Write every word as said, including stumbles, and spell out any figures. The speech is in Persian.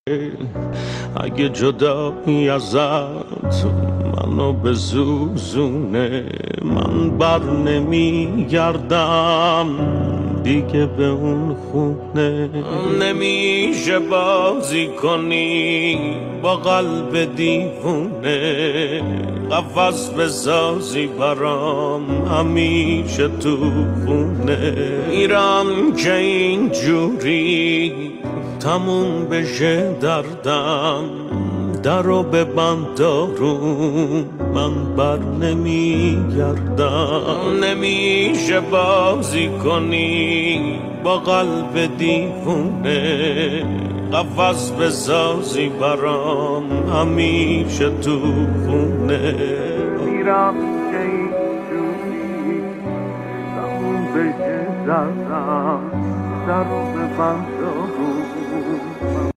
اگه جدایی ازت منو بزوزونه، من بر نمیگردم دیگه به اون خونه. نمیشه بازی کنی با قلب دیوونه، قفس بسازی برام همیشه تو خونه. میرم که اینجوری تموم بشه دردم، درو ببند دارون من بر نمیگردم. نمیشه بازی کنی با قلب دیوونه، قفس بسازی برام همیشه تو خونه. میرم که اینجوری تموم بشه دردم، درو ببند دارون